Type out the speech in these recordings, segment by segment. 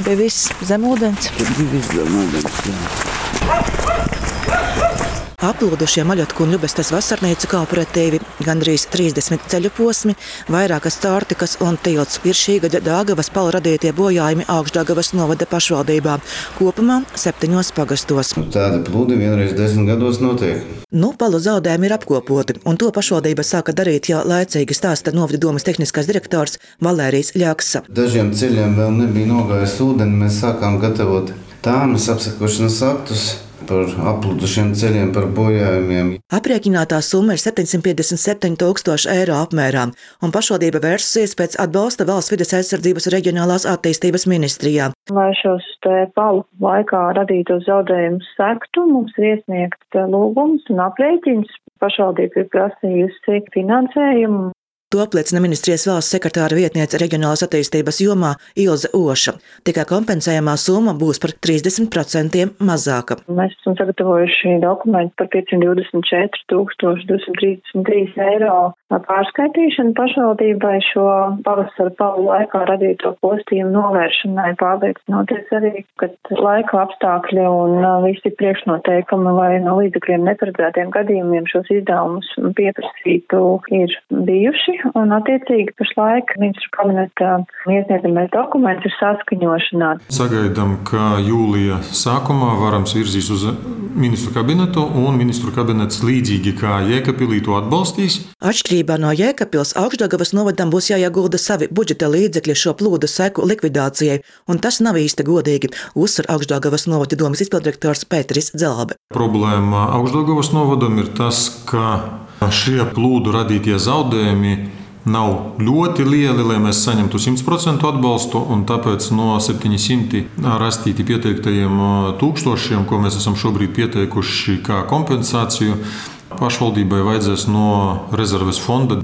bija viss zem ūdens. Tur bija viss zem ūdens, jā. Aplūdušie Maļotku un Ļubestes vasarnīcu kooperatīvi, gandrīz 30 ceļu posmi, vairākas cārtikas un tilts ir šī gada Dāgavas palu radītie bojājumi Augšdaugavas novada pašvaldībā, kopumā 7 pagastos. Tādi plūdi vienreiz 10 gados notiek. Palu zaudējumi ir apkopoti, un to pašvaldība sāka darīt jau laicīgi, stāsta novada domas tehniskais direktors Valērijs Ļaksa. Dažiem ceļiem vēl nebija nogājis ūdeni, mēs sākām gatavot tāmas apsakošanas aktus par aplūdušiem ceļiem, par bojājumiem. Aprēķinātā summa ir 757 000 eiro apmērā, un pašvaldība vērsusies pēc atbalsta Valsts vides aizsardzības un reģionālās attīstības ministrijā. Lai šos palu laikā radītos zaudējumus sektu, mums ir iesniegts lūgums un aprēķins. Pašvaldība ir prasījusi finansējumu. To apliecina ministrijas valsts sekretāra vietniece reģionālās attīstības jomā Ilze Oša. Tikai kompensējamā summa būs par 30% mazāka. Mēs esam sagatavojuši dokumentu par 524 233 eiro pārskaitīšanu pašvaldībai šo pavasara palu laikā radīto postījumu novēršanai, pārliecinoties arī, ka laika apstākļi un visi priekšnoteikumi, lai no līdzekļiem neparedzētiem gadījumiem šos izdevumus pieprasītu, ir bijuši. Un attiecīgi pašlaik ministru kabineta iesniedzamais dokuments ir saskaņošanā. Sagaidām, ka jūlija sākumā varams virzīs uz ministru kabinetu, un ministru kabinets līdzīgi kā Jēkabpilī to atbalstīs. Atšķirībā no Jēkabpils, Augšdaugavas novadam būs jāiegulda savi budžeta līdzekļi šo plūdu seku likvidācijai, un tas nav īsti godīgi, uzsver Augšdaugavas novada domas izpilddirektors Pēteris Dzelābe. Problēma Augšdaugavas novadam ir tas, ka šie plūdu radītie zaudējumi nav ļoti lieli, lai mēs saņemtu 100% atbalstu, un tāpēc no 700 rastīti pieteiktajiem tūkstošiem, ko mēs esam šobrīd pieteikuši kā kompensāciju, pašvaldībai vajadzēs no rezerves fonda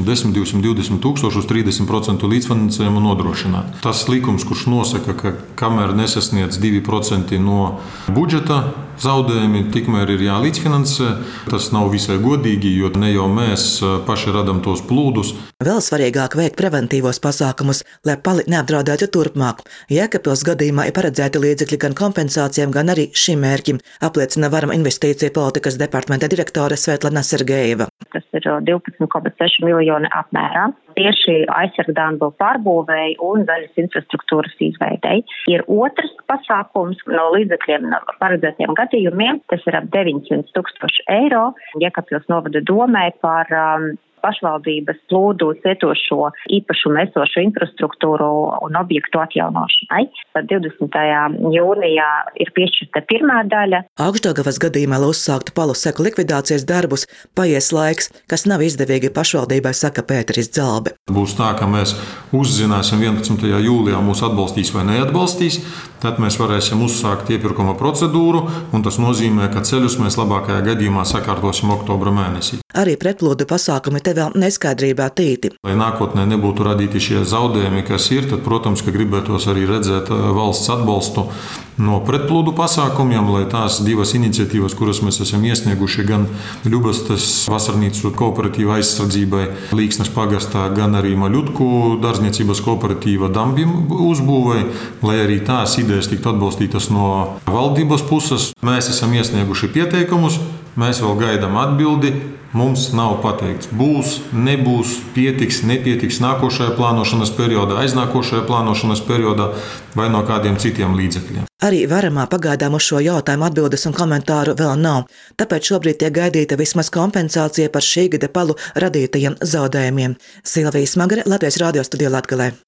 210–220 tūkstoši uz 30% līdzfinansējumu nodrošināt. Tas likums, kurš nosaka, ka kamēr nesasniedz 2% no budžeta zaudējumi, tikmēr ir jālīdzfinansē. Tas nav visai godīgi, jo ne jau mēs paši radam tos plūdus. Vēl svarīgāk veikt preventīvos pasākumus, lai pali neapdraudētu turpmāk. Jēkabpils gadījumā ir paredzēti līdzekļi gan kompensācijām, gan arī šim mērķim, apliecina Varama investīcija politikas departamenta direktore Svetlana Sergejeva. Tas ir 12,6 miljoni apmērā. Tieši aizsargdāmbu pārbūvēji un zaļas infrastruktūras izveidei. Ir otrs pasākums no līdzekļiem paredzētiem gadījumiem, tas ir ap 900 000 eiro. Jēkabpils novada domē par pašvaldības plūdu cietošo īpašumu esošo infrastruktūru un objektu atjaunošanai. Tad 20. jūnijā ir piešķirta pirmā daļa. Augšdaugavas gadījumā, lai uzsāktu palu seku likvidācijas darbus, paies laiks, kas nav izdevīgi pašvaldībai, saka Pēteris Dzelābe. Būs tā, ka mēs uzzināsim 11. jūlijā mūs atbalstīs vai neatbalstīs, tad mēs varēsim uzsākt iepirkuma procedūru, un tas nozīmē, ka ceļus mēs labākajā gadījumā sakārtosim oktobra mēnesī. Arī pretplūdu pasākumi te vēl neskaidrībā tīti. Lai nākotnē nebūtu radīti šie zaudējumi, kas ir, tad, protams, ka gribētos arī redzēt valsts atbalstu no pretplūdu pasākumiem, lai tās divas iniciatīvas, kuras mēs esam iesnieguši gan Ļubestes vasarnīcu kooperatīva aizsardzībai Līksnes pagastā, gan arī Maļutku dārzniecības kooperatīva Dambim uzbūvei, lai arī tās idejas tiktu atbalstītas no valdības puses. Mēs esam iesnieguši pieteikumus, mēs vēl gaidām atbildi. Mums nav pateikts, būs, nebūs, pietiks, nepietiks nākošajā plānošanas periodā, aiznākošajā plānošanas periodā vai no kādiem citiem līdzekļiem. Arī Varamā pagaidām uz šo jautājumu atbildes un komentāru vēl nav, tāpēc šobrīd tiek gaidīta vismaz kompensācija par šī gada palu radītajiem zaudējumiem. Silvija Smagare, Latvijas radio studijā Latgalē.